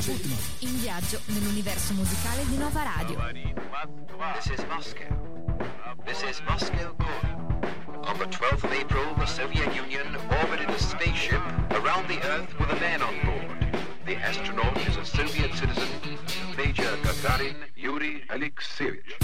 Sputnik, in viaggio nell'universo musicale di Nova Radio. This is Moscow. This is Moscow calling. On the 12th of April, the Soviet Union orbited a spaceship around the Earth with a man on board. The astronaut is a Soviet citizen, Major Gagarin Yuri Alexeyevich.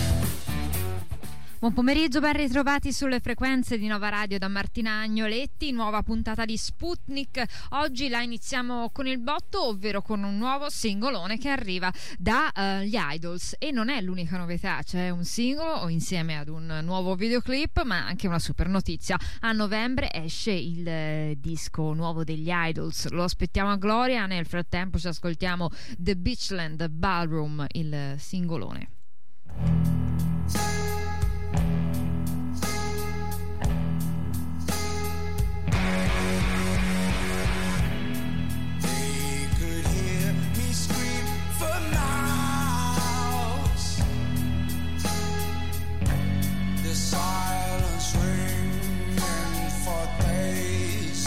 Buon pomeriggio, ben ritrovati sulle frequenze di Nova Radio da Martina Agnoletti, nuova puntata di Sputnik. Oggi la iniziamo con il botto, ovvero con un nuovo singolone che arriva da gli Idols, e non è l'unica novità, c'è un singolo insieme ad un nuovo videoclip, ma anche una super notizia. A novembre esce il disco nuovo degli Idols, lo aspettiamo a gloria. Nel frattempo ci ascoltiamo The Beachland Ballroom, il singolone. Silence ringing for days.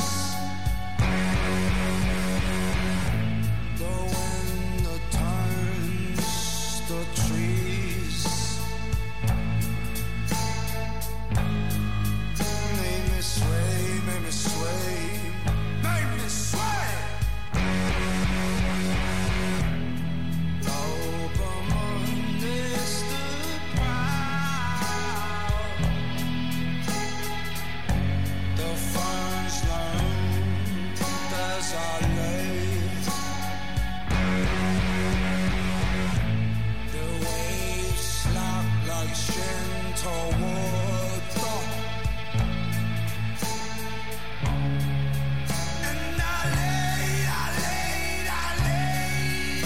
The wind turns the trees. Made me sway, made me sway, made me sway. Open is the proud. The ferns learn as I lay. The waves slap like gentle water, and I lay, I lay, I lay.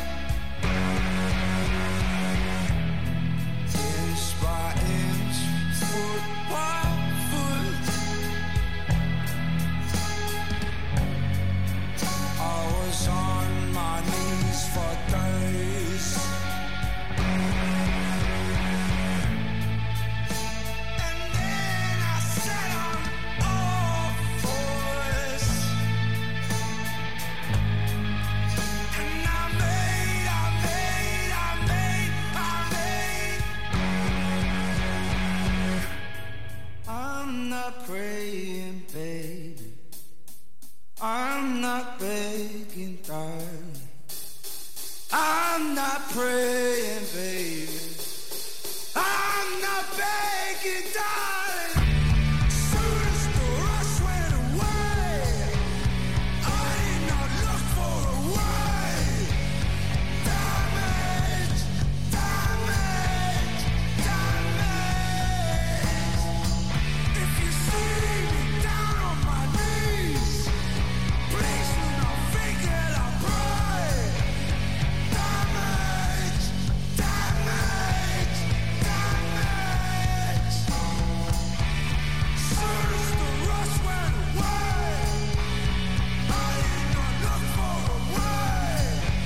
Inch by inch, foot by foot, I was on my knees for days. And then I said I'm all fours. And I made, I made, I made, I made. I'm not praying, baby. I'm not begging, darling. I'm not praying, baby. I'm not begging, darling. Soon as the rush went away, I did not look for a way. Damage, damage, damage. If you see me down on my knees, please do not think that I pray. Damage, damage, damage. Soon as the rush went away, I did not look for a way.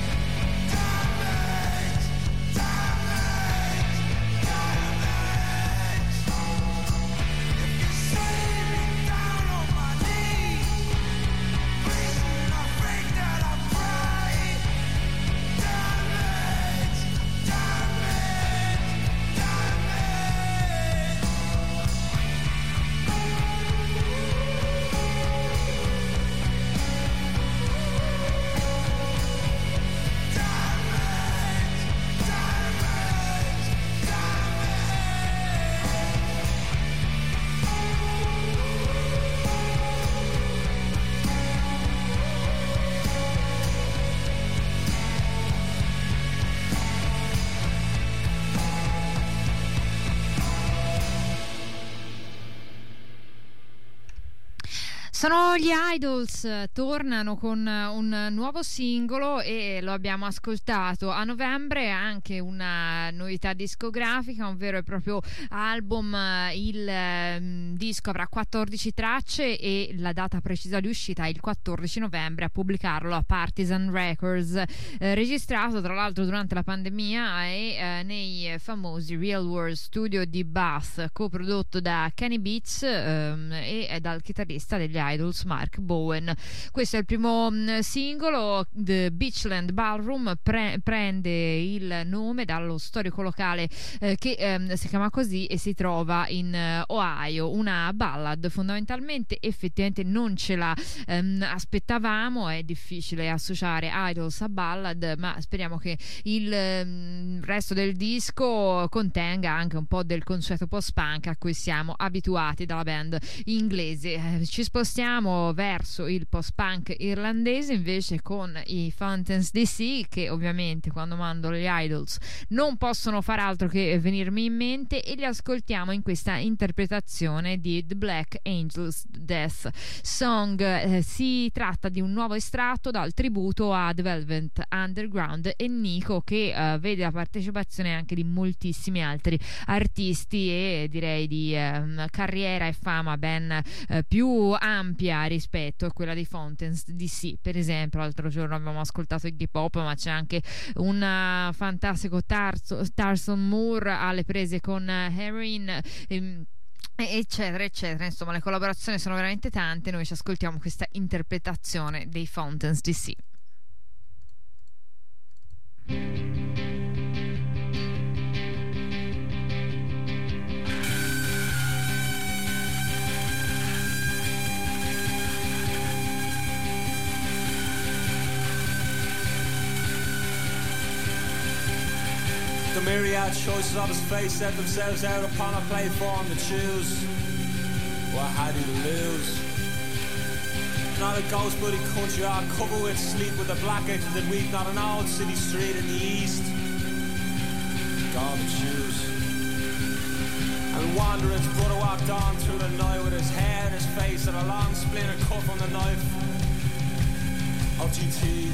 Damage, damage, damage. If you see me down on my knees, please do not think that I pray. Damage, damage, Sono gli Idols, tornano con un nuovo singolo e lo abbiamo ascoltato. A novembre anche una novità discografica, un vero e proprio album. Il disco avrà 14 tracce e la data precisa di uscita è il 14 novembre, a pubblicarlo a Partisan Records, registrato tra l'altro durante la pandemia e nei famosi Real World Studio di Bath, coprodotto da Kenny Beats e dal chitarrista degli Idols, Mark Bowen. Questo è il primo singolo. The Beachland Ballroom prende il nome dallo storico locale che si chiama così e si trova in Ohio. Una ballad, fondamentalmente. Effettivamente non ce la aspettavamo, è difficile associare Idols a ballad, ma speriamo che il resto del disco contenga anche un po' del consueto post-punk a cui siamo abituati dalla band inglese. Ci spostiamo verso il post-punk irlandese invece con i Fountains DC, che ovviamente quando mando gli Idols non possono far altro che venirmi in mente, e li ascoltiamo in questa interpretazione di The Black Angels Death Song. Si tratta di un nuovo estratto dal tributo a The Velvet Underground e Nico, che vede la partecipazione anche di moltissimi altri artisti e direi di carriera e fama ben più ampia rispetto a quella di Fountains DC. Per esempio l'altro giorno abbiamo ascoltato Iggy Pop, ma c'è anche un fantastico Tarston Moore alle prese con Heroin, eccetera eccetera. Insomma, le collaborazioni sono veramente tante. Noi ci ascoltiamo questa interpretazione dei Fountains DC. The myriad choices of his face set themselves out upon a platform to choose. What had he to lose? Not a ghost bloody country all covered with sleep, with the black edges that weep, not an old city street in the east. Gone to choose. And Wandering's brother walked on through the night with his hair in his face and a long splinter cut from the knife. OGT.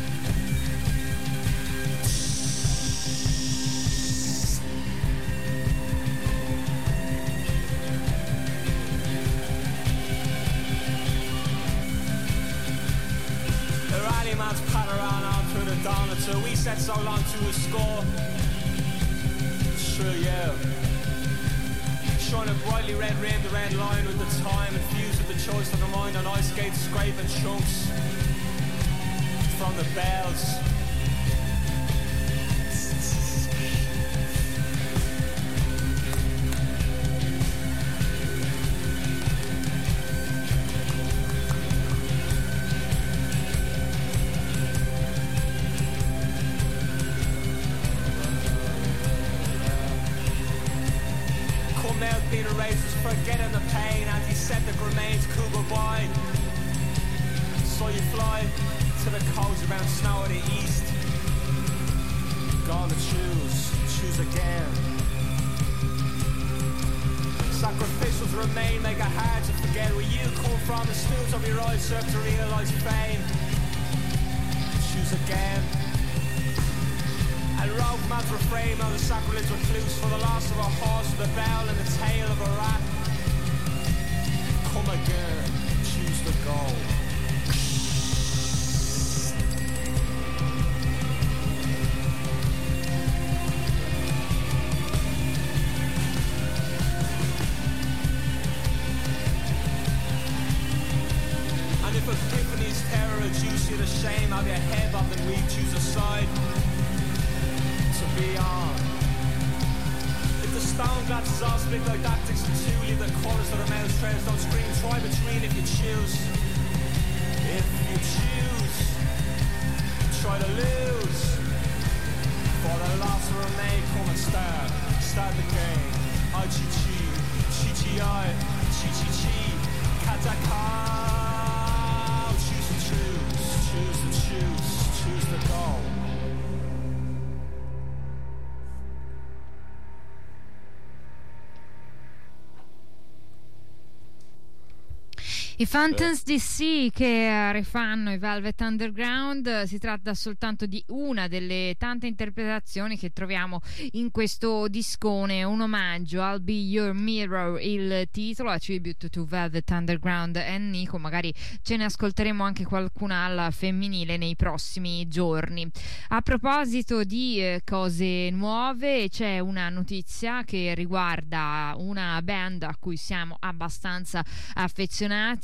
Man's pattern on through the dawn until we set so long to his score. True, yeah. Shine a brightly red rim, the red line with the time, infused with the choice of the mind on ice skates, scraping chunks from the bells. Peter races, forgetting the pain, antiseptic remains, cool goodbye. So you fly to the coast around snow of the east. Gone to choose again. Sacrificials remain, make it hard to forget where you come from. The stools of your eyes serve to realise pain. Choose again. And rogue man's refrain on the sacrilege recluse, for the loss of a horse, the bell and the tail of a rat. Come again, choose the goal. And if epiphany's terror reduce you to shame, have your head up and we choose a side. Beyond. If the stone glasses all split like dactyls in two, leave the corners of the mouth trails, don't scream, try between if you choose. If you choose, try to lose. For the loss to remain, come and start the game. I-chi-chi, chi-chi-I, chi-chi-chi, katakao. Choose to choose the goal. I Fountains DC che rifanno i Velvet Underground. Si tratta soltanto di una delle tante interpretazioni che troviamo in questo discone, un omaggio, I'll Be Your Mirror il titolo, a tribute to Velvet Underground e Nico. Magari ce ne ascolteremo anche qualcuna al femminile nei prossimi giorni. A proposito di cose nuove, c'è una notizia che riguarda una band a cui siamo abbastanza affezionati,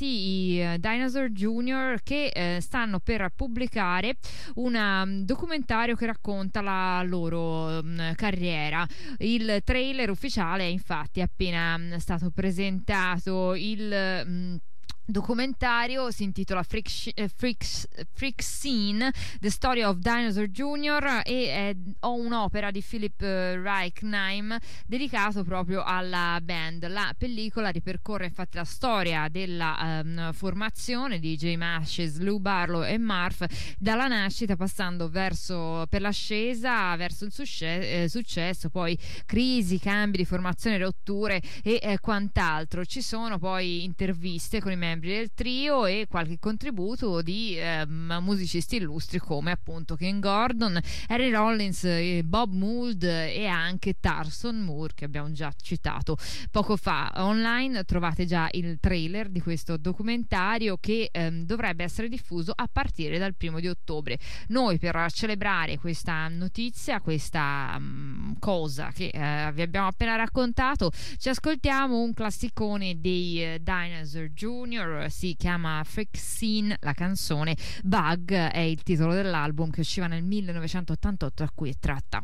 arrivati i Dinosaur Jr. che stanno per pubblicare un documentario che racconta la loro carriera. Il trailer ufficiale è infatti appena stato presentato. Il documentario si intitola Freak Scene, The Story of Dinosaur Jr. e ho un'opera di Philip Reichenheim dedicato proprio alla band. La pellicola ripercorre infatti la storia della formazione di Jay Mascis, Lou Barlow e Marv dalla nascita, passando per l'ascesa, verso il successo, poi crisi, cambi di formazione, rotture e quant'altro. Ci sono poi interviste con i membri del trio e qualche contributo di musicisti illustri come appunto Ken Gordon, Harry Rollins, Bob Mould e anche Tarston Moore, che abbiamo già citato poco fa. Online trovate già il trailer di questo documentario che dovrebbe essere diffuso a partire dal 1° di ottobre. Noi, per celebrare questa notizia, questa cosa che vi abbiamo appena raccontato, ci ascoltiamo un classicone dei Dinosaur Jr. Si chiama Freak Scene, la canzone Bug è il titolo dell'album che usciva nel 1988, a cui è tratta.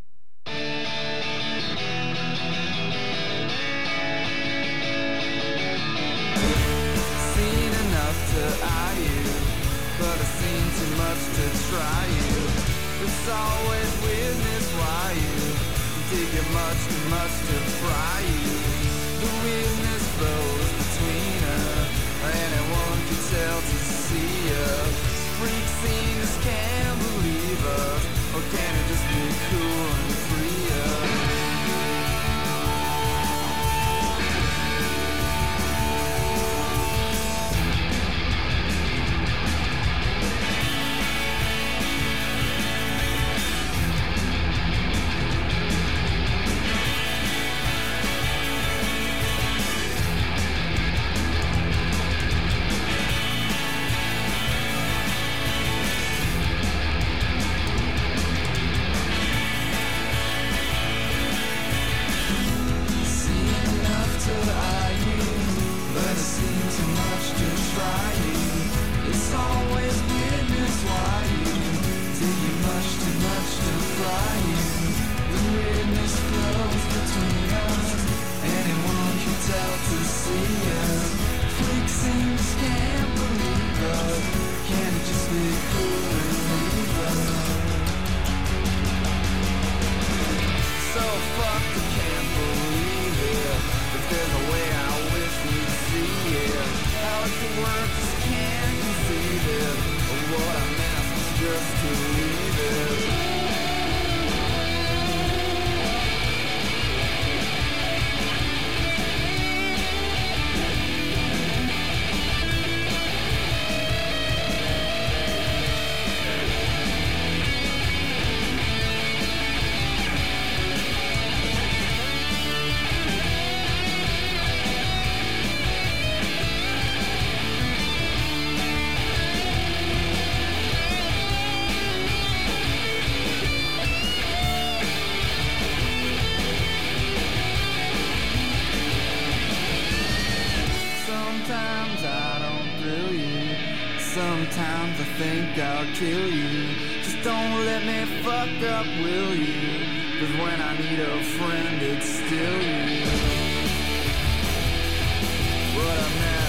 Seen enough to eye you, but I've seen too much to try you. It's always weirdness why you dig it much too much to fry you. The weirdness flows between us, anyone can tell to see us. Freak scene just can't believe us, or can it just be cool and free us? Sometimes I think I'll kill you. Just don't let me fuck up, will you? 'Cause when I need a friend, it's still you. What a mess.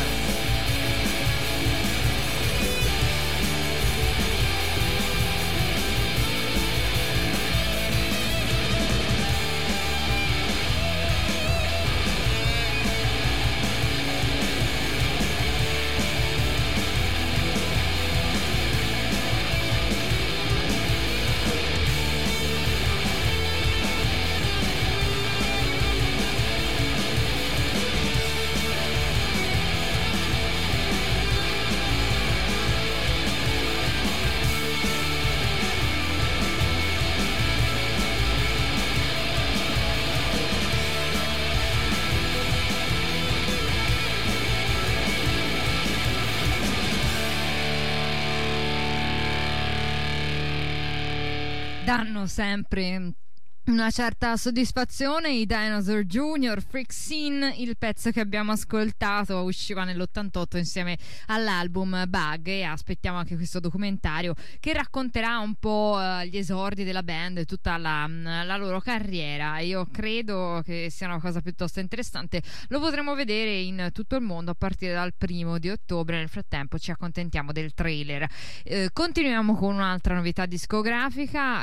Danno sempre una certa soddisfazione. I Dinosaur Jr., Freak Scene, il pezzo che abbiamo ascoltato usciva nell'88 insieme all'album Bug, e aspettiamo anche questo documentario che racconterà un po' gli esordi della band e tutta la loro carriera. Io credo che sia una cosa piuttosto interessante, lo potremo vedere in tutto il mondo a partire dal 1° di ottobre. Nel frattempo ci accontentiamo del trailer. Continuiamo con un'altra novità discografica.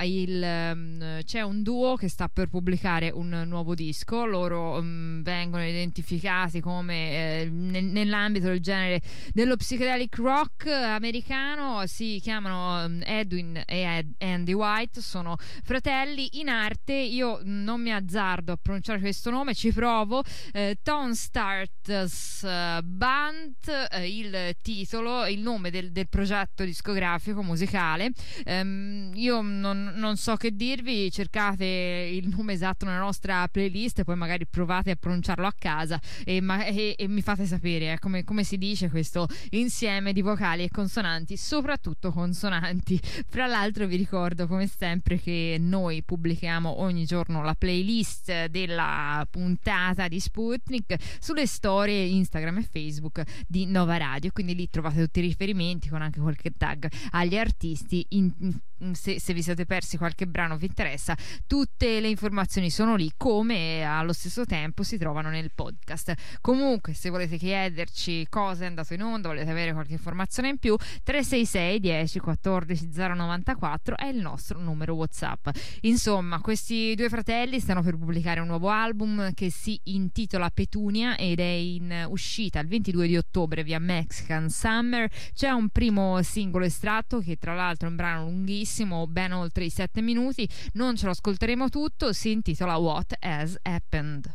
C'è un duo che sta per pubblicare un nuovo disco. Loro vengono identificati come nell'ambito del genere dello psychedelic rock americano. Si chiamano Edwin e Andy White, sono fratelli in arte. Io non mi azzardo a pronunciare questo nome, ci provo. Tone Starts Band, il titolo, il nome del progetto discografico musicale. Io non so che dirvi, cercate il nome esatto nella nostra playlist e poi magari provate a pronunciarlo a casa e mi fate sapere come si dice questo insieme di vocali e consonanti, soprattutto consonanti. Fra l'altro vi ricordo come sempre che noi pubblichiamo ogni giorno la playlist della puntata di Sputnik sulle storie Instagram e Facebook di Nova Radio, quindi lì trovate tutti i riferimenti con anche qualche tag agli artisti. Se vi siete persi qualche brano vi interessa, tutte le informazioni sono lì, come allo stesso tempo si trovano nel podcast. Comunque, se volete chiederci cosa è andato in onda, volete avere qualche informazione in più, 366 10 14 094 è il nostro numero WhatsApp. Insomma, questi due fratelli stanno per pubblicare un nuovo album che si intitola Petunia ed è in uscita il 22 di ottobre via Mexican Summer. C'è un primo singolo estratto che tra l'altro è un brano lunghissimo, ben oltre i 7 minuti, non ce lo ascolteremo tutto, si intitola What Has Happened.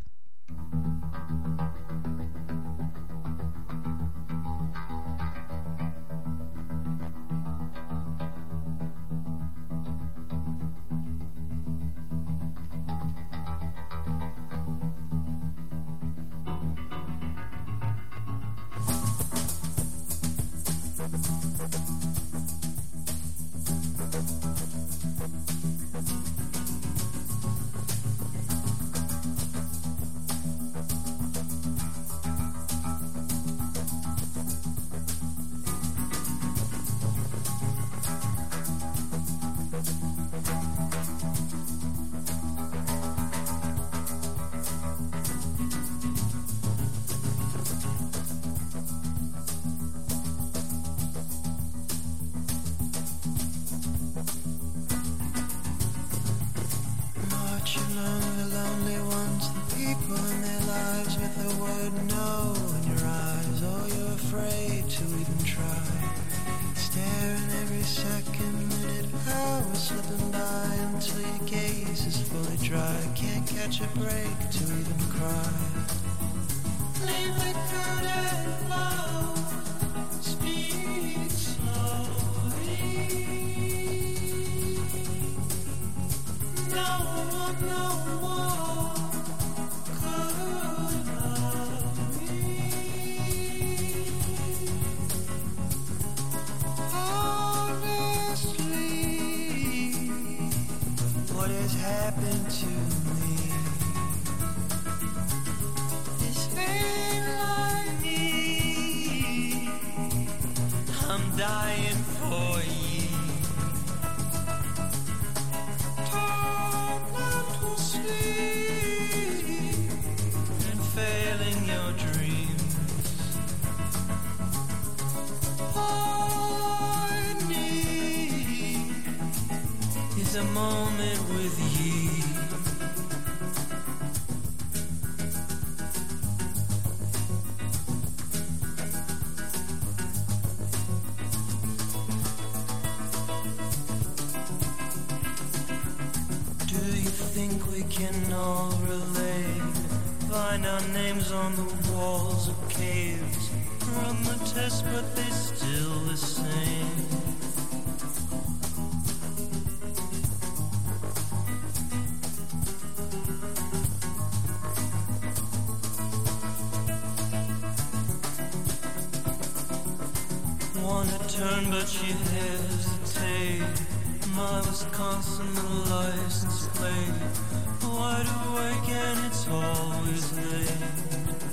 Turn, but you hesitate. my Wisconsin license plate. Wide awake and it's always late.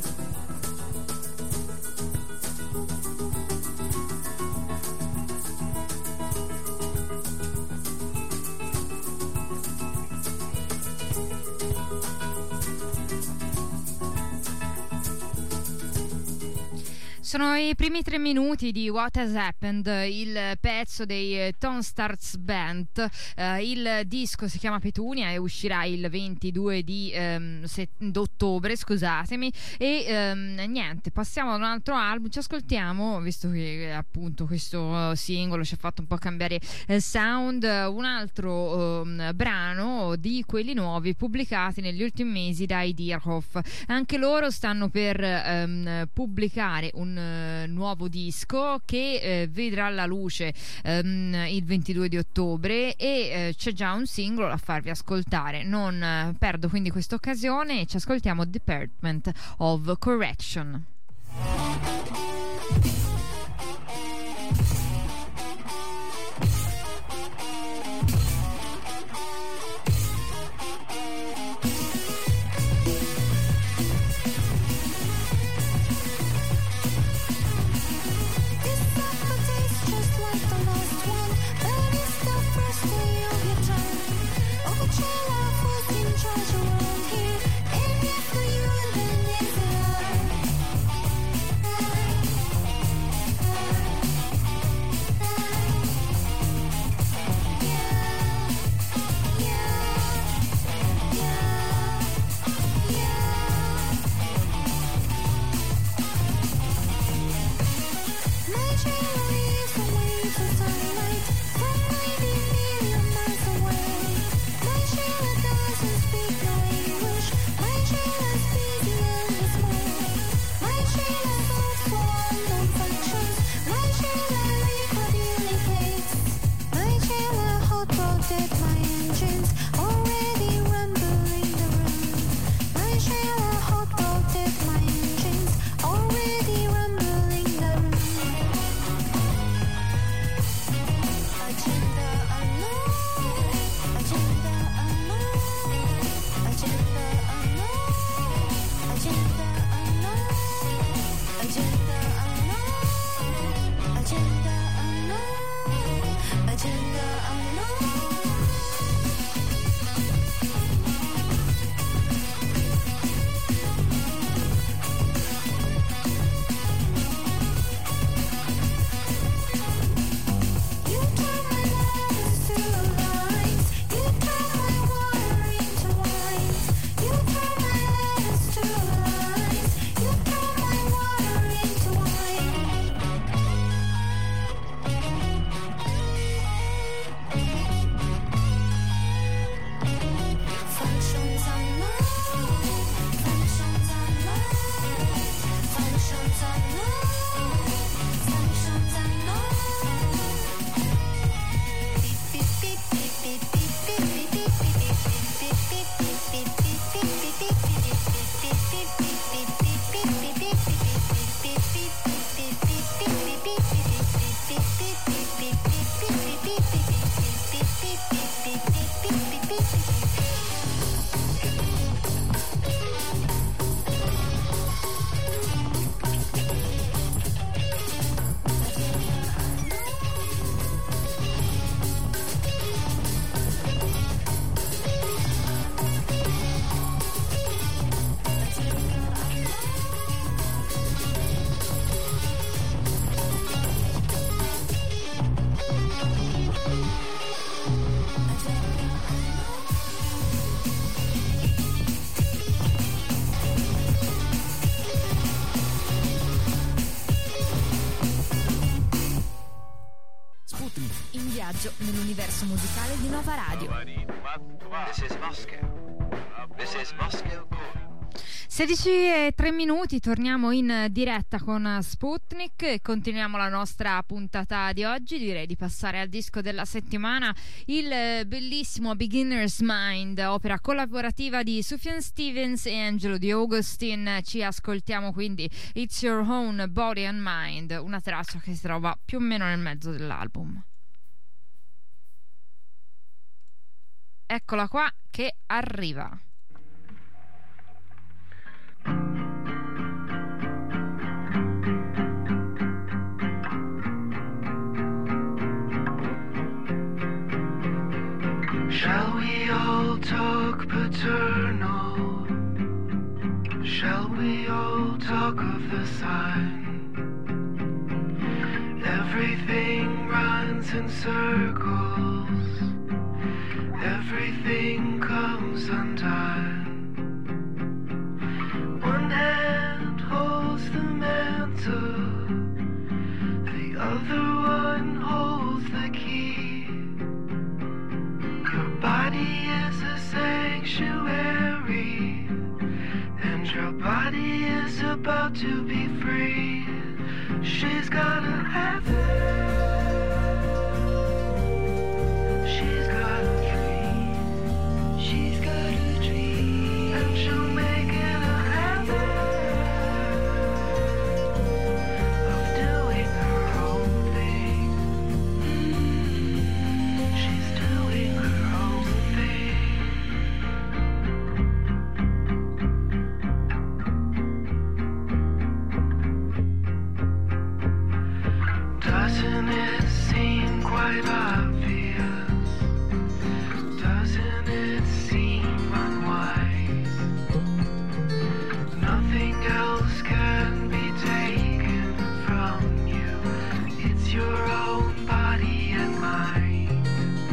Sono i primi 3 minuti di What Has Happened, il pezzo dei Tom Starts Band. Il disco si chiama Petunia e uscirà il 22 d'ottobre, scusatemi. E niente, passiamo ad un altro album. Ci ascoltiamo, visto che appunto questo singolo ci ha fatto un po' cambiare sound, un altro brano di quelli nuovi pubblicati negli ultimi mesi dai Deerhoff. Anche loro stanno per pubblicare un nuovo disco che vedrà la luce il 22 di ottobre e c'è già un singolo da farvi ascoltare. Non perdo quindi questa occasione e ci ascoltiamo Department of Correction. In viaggio nell'universo musicale di Nova Radio. This is Moscow. This is Moscow Calling. 16:03, torniamo in diretta con Sputnik e continuiamo la nostra puntata di oggi. Direi di passare al disco della settimana, il bellissimo Beginner's Mind, opera collaborativa di Sufjan Stevens e Angelo Di Augustin. Ci ascoltiamo quindi It's Your Own Body and Mind, una traccia che si trova più o meno nel mezzo dell'album. eccola qua che arriva. Shall we all talk paternal? Shall we all talk of the sign? Everything runs in circles. Everything comes undone. One hand holds the mantle. The other one holds the key. Your body is a sanctuary, and your body is about to be free. She's gotta have it. She's got a dream. She's got a dream, and she'll make it a habit of doing her own thing. She's doing her own thing. Doesn't it seem quite obvious? Doesn't it seem unwise? Nothing else can be taken from you. It's your own body and mind.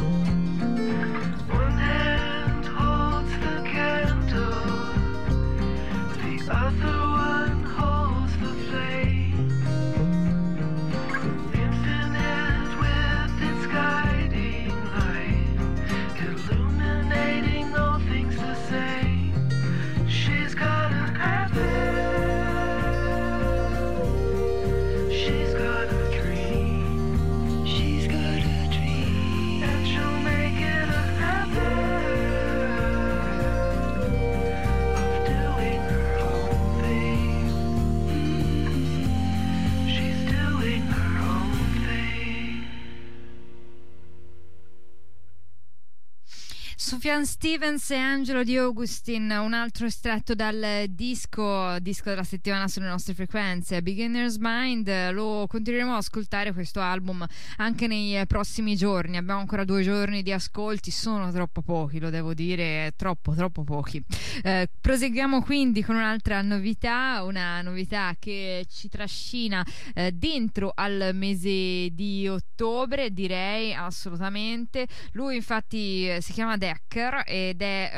One hand holds the candle, the other one holds the flame. Infinite with its guiding light, illuminating all things the same. She's gotta have it. She's got a dream. She's got a dream, and she'll make it a habit of doing her own thing. She's doing her own thing. Sufjan Stevens e Angelo Di Augustin, un altro estratto dal disco della settimana sulle nostre frequenze, Beginner's Mind. Lo continueremo ad ascoltare questo album anche nei prossimi giorni. Abbiamo ancora 2 giorni di ascolti, sono troppo pochi, lo devo dire, troppo pochi. Proseguiamo quindi con un'altra novità, una novità che ci trascina dentro al mese di ottobre, direi assolutamente. Lui infatti si chiama Decker ed è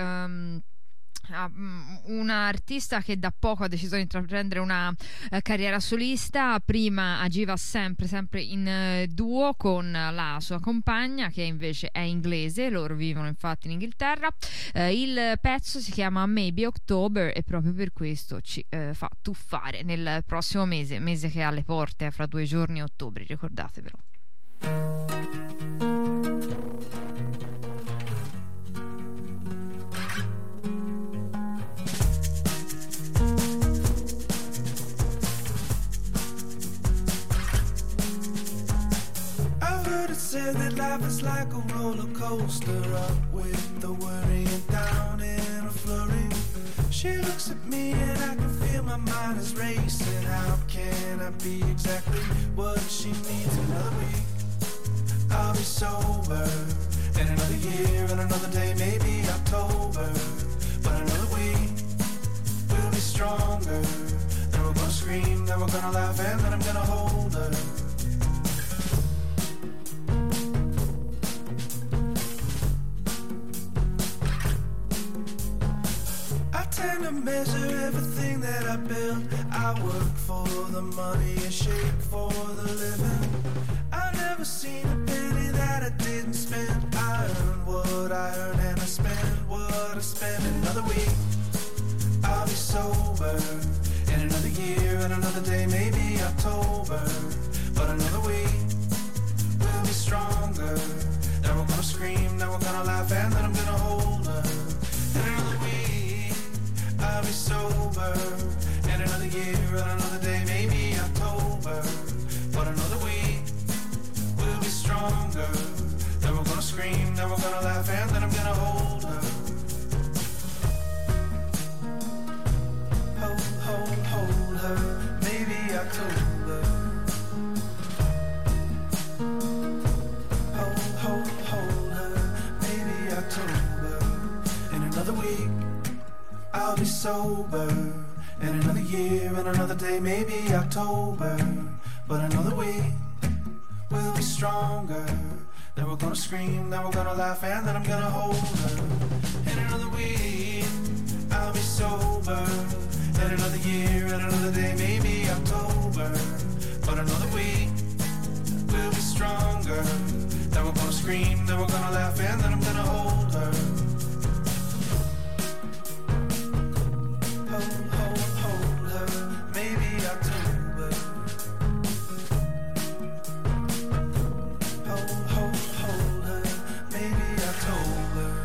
un artista che da poco ha deciso di intraprendere una carriera solista. Prima agiva sempre in duo con la sua compagna, che invece è inglese. Loro vivono infatti in Inghilterra. Il pezzo si chiama Maybe October e proprio per questo ci fa tuffare nel prossimo mese che è alle porte, fra 2 giorni, ottobre, ricordatevelo. Said that life is like a roller coaster, up with the worry and down in a flurry. She looks at me and I can feel my mind is racing. How can I be exactly what she needs? Another week, I'll be sober, and another year and another day, maybe October. But another week, we'll be stronger. Then we're gonna scream, then we're gonna laugh, and then I'm gonna hold her. I tend to measure everything that I build. I work for the money and shake for the living. I've never seen a penny that I didn't spend. I earn what I earn and I spend what I spend. Another week, I'll be sober. In another year and another day, maybe October. But another week, we'll be stronger. Then we're gonna scream, then we're gonna laugh, and then I'm gonna hold her. And another week, I'll be sober. And another year and another day, maybe October. But another week, we'll be stronger. Then we're gonna scream, then we're gonna laugh, and then I'm gonna hold another week I'll be sober. And another year and another day, maybe October. But another week we'll be stronger. Then we're gonna scream, then we're gonna laugh, and then I'm gonna hold her. And another week I'll be sober. And another year and another day, maybe October. But another week we'll be stronger. Then we're gonna scream, then we're gonna laugh, and then I'm gonna hold her. Hold her, maybe October. Hold her, maybe October.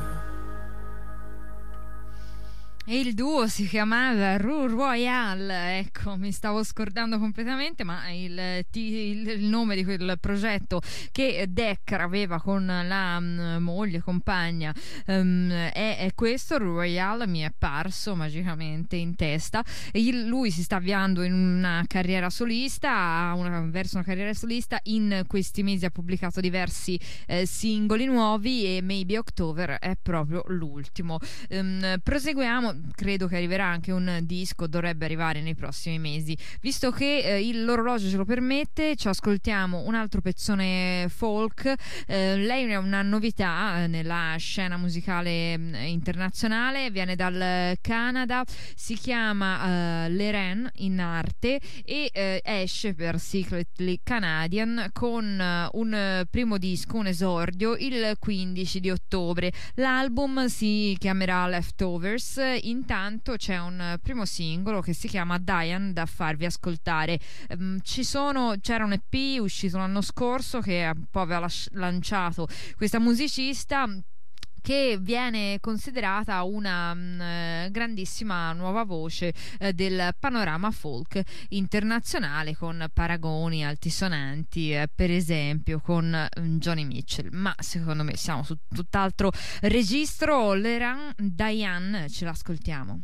E il duo si chiamava Rue Royale, ecco, mi stavo scordando completamente, ma il nome di quel progetto che Decker aveva con la moglie, compagna, è questo. Rue Royale mi è apparso magicamente in testa. Lui si sta avviando in una carriera solista, verso una carriera solista. In questi mesi ha pubblicato diversi singoli nuovi e Maybe October è proprio l'ultimo. Proseguiamo. Credo che arriverà anche un disco, dovrebbe arrivare nei prossimi mesi, visto che l'orologio ce lo permette. Ci ascoltiamo un altro pezzone folk. Lei è una novità nella scena musicale internazionale, viene dal Canada, si chiama Leren in arte e esce per Secretly Canadian con un primo disco, un esordio, il 15 di ottobre. L'album si chiamerà Leftovers. Intanto c'è un primo singolo che si chiama Diane da farvi ascoltare. C'era un EP uscito l'anno scorso che un po' aveva lanciato questa musicista, che viene considerata una grandissima nuova voce del panorama folk internazionale, con paragoni altisonanti per esempio con Joni Mitchell, ma secondo me siamo su tutt'altro registro. Leren, Diane, ce l'ascoltiamo.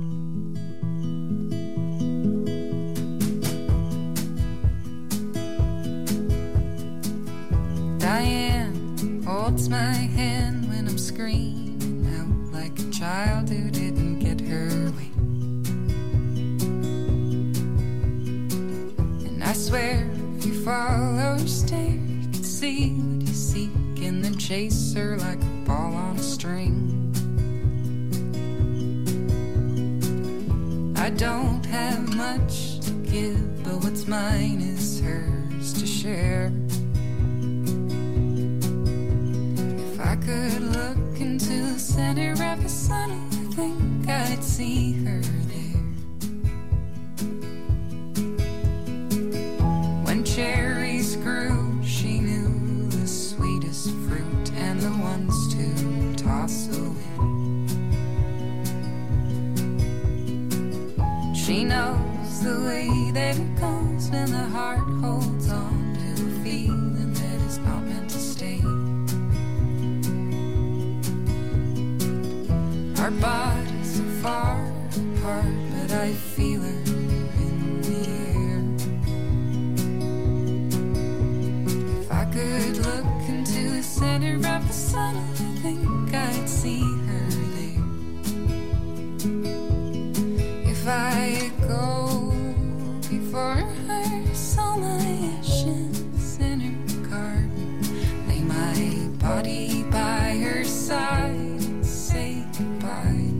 Diane holds my hand when I'm screaming out like a child who didn't get her way. And I swear if you follow her stare, you can see what you seek and then chase her like a ball on a string. I don't have much to give, but what's mine is hers to share. If I could look into the center of the sun, I think I'd see her there. When cherries grew, she knew the sweetest fruit and the ones to toss away. She knows the way that it goes when the heart holds on to a feeling that is not meant to stay. Our bodies are far apart, but I feel her in the air. If I could look into the center of the sun, I think I'd see her there. If I go before her, sow my ashes in her garden, lay my body by her side and say goodbye.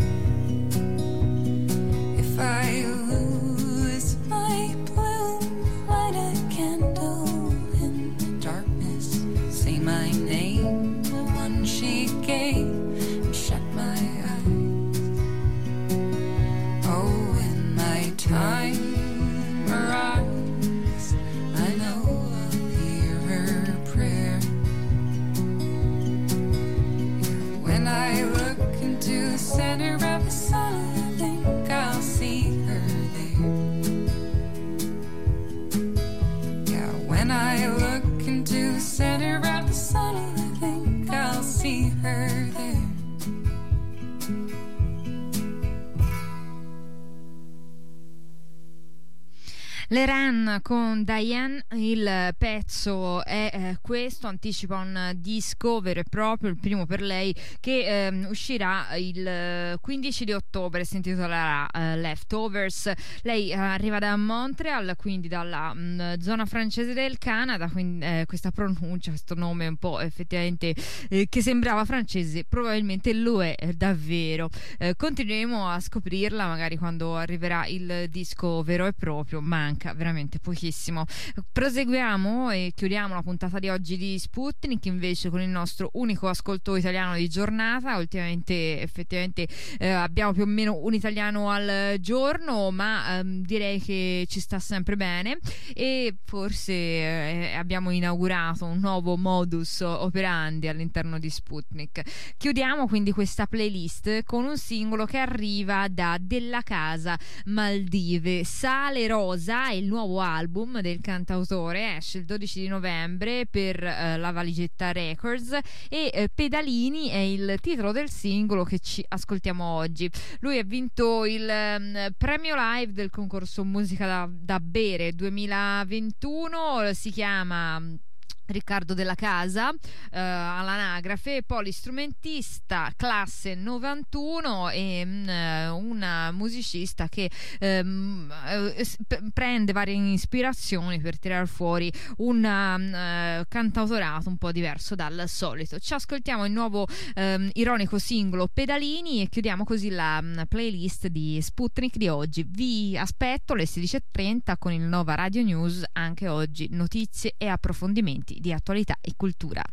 If I lose my bloom, light a candle in the darkness, say my name, the one she gave, and shut my eyes. Oh, when my time arrives, I know I'll hear her prayer. When I look into the center of the sun, I think I'll see her there. Yeah, when I look into the center of the sun, I think I'll see her there. L'Eran con Diane, il pezzo è questo, anticipa un disco vero e proprio, il primo per lei, che uscirà il 15 di ottobre, si intitolerà Leftovers. Lei arriva da Montreal, quindi dalla zona francese del Canada, quindi questa pronuncia, questo nome un po' effettivamente che sembrava francese, probabilmente lo è davvero. Continueremo a scoprirla magari quando arriverà il disco vero e proprio, manca veramente pochissimo. Proseguiamo e chiudiamo la puntata di oggi di Sputnik invece con il nostro unico ascolto italiano di giornata. Ultimamente effettivamente abbiamo più o meno un italiano al giorno, ma direi che ci sta sempre bene, e forse abbiamo inaugurato un nuovo modus operandi all'interno di Sputnik. Chiudiamo quindi questa playlist con un singolo che arriva da Della Casa Maldive. Sale Rosa è il nuovo album del cantautore, esce il 12 di novembre per la Valigetta Records, e Pedalini è il titolo del singolo che ci ascoltiamo oggi. Lui ha vinto il premio live del concorso Musica da Bere 2021, si chiama Riccardo Della Casa, all'anagrafe, polistrumentista, classe 91, e una musicista che prende varie ispirazioni per tirar fuori un cantautorato un po' diverso dal solito. Ci ascoltiamo il nuovo ironico singolo Pedalini e chiudiamo così la playlist di Sputnik di oggi. Vi aspetto alle 16:30 con il Nova Radio News, anche oggi notizie e approfondimenti di attualità e cultura.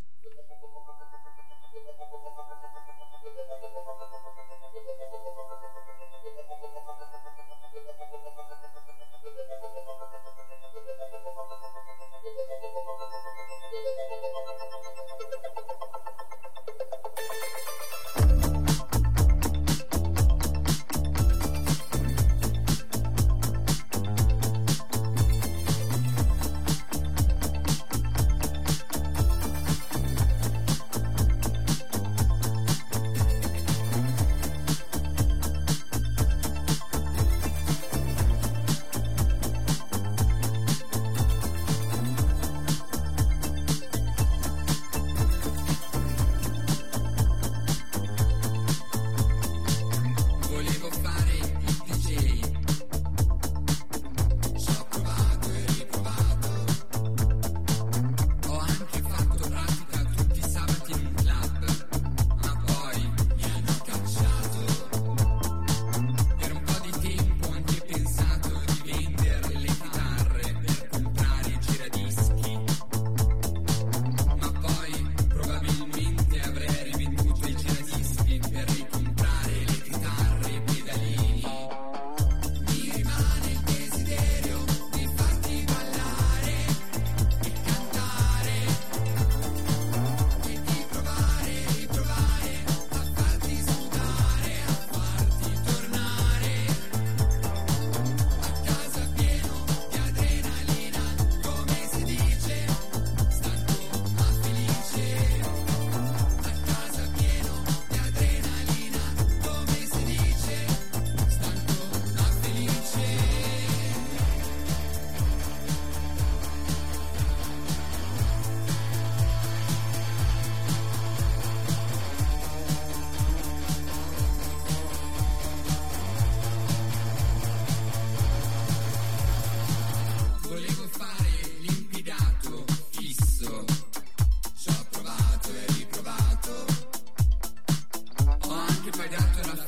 Ho anche pagato la